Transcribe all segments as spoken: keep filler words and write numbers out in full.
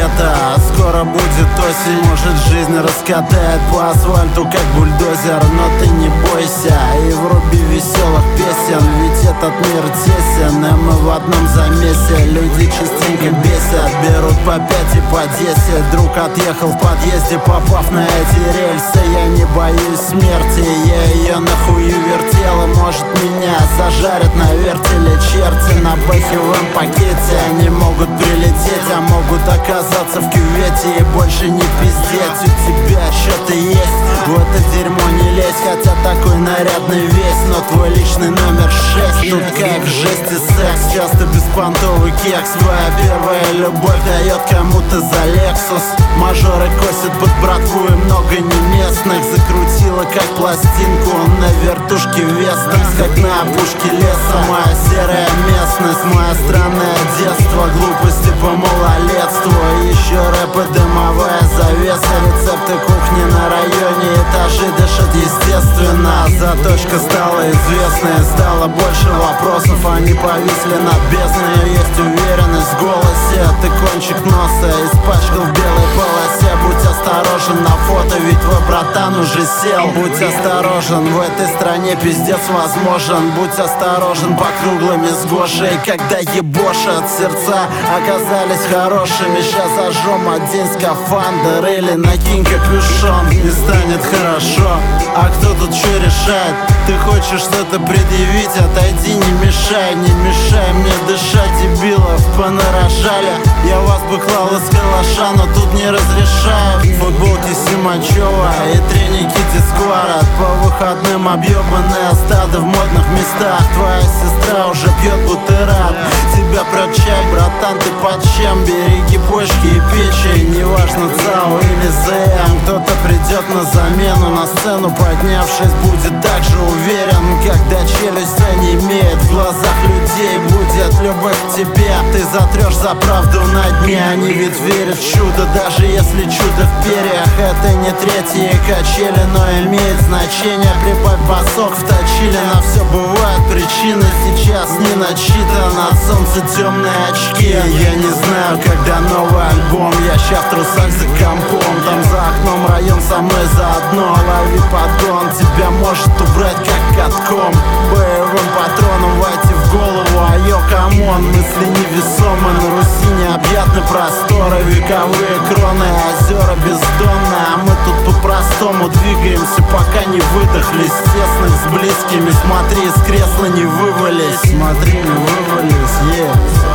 лето, а скоро будет осень. Может, жизнь раскатает по асфальту, как бульдозер. Но ты не бойся и вруби веселых песен, ведь этот мир тесен, и мы в одном замесе. Люди частенько бесят, берут по пять и по десять. Друг отъехал в подъезде, попав на эти рельсы. Я не боюсь смерти, я ее нахую вертела. Может, меня зажарят на вертеле черти. На бэхевом пакете они могут прилететь, а могут оказаться в кювете и больше не пиздеть. У тебя что-то есть, в это дерьмо не лезь. Хотя такой нарядный весь, но твой личный номер шесть. Тут как в жести секс, часто беспонтовый кекс. Твоя первая любовь дает кому-то за Лексус. Мажоры косят под братву и много не местных. Закрутила как пластинку на вертушке Вестекс, как на опушке леса. Моя серая местность, мое странное детство, глупости по малолетству. Еще рэп и дымовая завеса, рецепты кухни на районе, этажи дышат естественно. Заточка стала известной, стало больше вопросов, они повисли над бездной. Есть уверенность в голосе, ты кончик носа испачкал в белой полосе. Будь осторожен на фото, ведь твой братан уже сел. Будь осторожен, в этой стране пиздец возможен. Будь осторожен по круглыми с Гошей, когда ебошат. Сердца оказались хорошими, щас зажжем, одень скафандр или накинь капюшон, и станет хорошо. А кто тут что решает? Ты хочешь что-то предъявить? Отойди, не мешай, не мешай мне дышать. Дебилов понарожали, я вас бы клал из калаша, но тут не разрешаю. Футболки Симачева и треники Дисквара, по выходным объебанное стадо в модных местах. Твоя сестра уже пьет бутерат, тебя прет чай, братан, ты под чем? Береги почки и печень, неважно ЦАО или ЗМ. Кто-то придет на замену, на сцену поднявшись будет так же уверен. Когда челюсть не имеет, в глазах людей будет любовь к тебе. Ты затрешь за правду на дне, они ведь верят в чудо, даже если чудо в перьях. Это не третьи качели, но имеет значение. Прибавь басок, вточили, на все бывают причины. Сейчас не начитан, от солнца темные очки. Я не знаю, когда новый альбом, я ща в трусах за компом. Там за окном район, со мной заодно. Лови подгон, тебя может убрать как катком. Боевым патроном войти в голову, а йо, камон. Мысли невесомы, на Руси необъятны просторы. Вековые кроны, озера бездонные. А мы тут по-простому двигаемся, пока не выдохлись. Тесных с близкими, смотри, из кресла не вывались. Смотри, не вывались, е,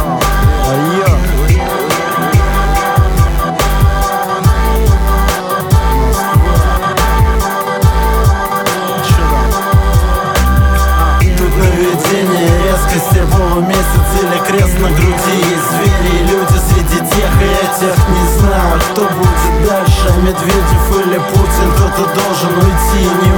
а йо. Резкости полумесяц или крест на груди. Есть звери и люди среди тех и этих. Не знаю, кто будет дальше, Медведев или Путин. Кто-то должен уйти, не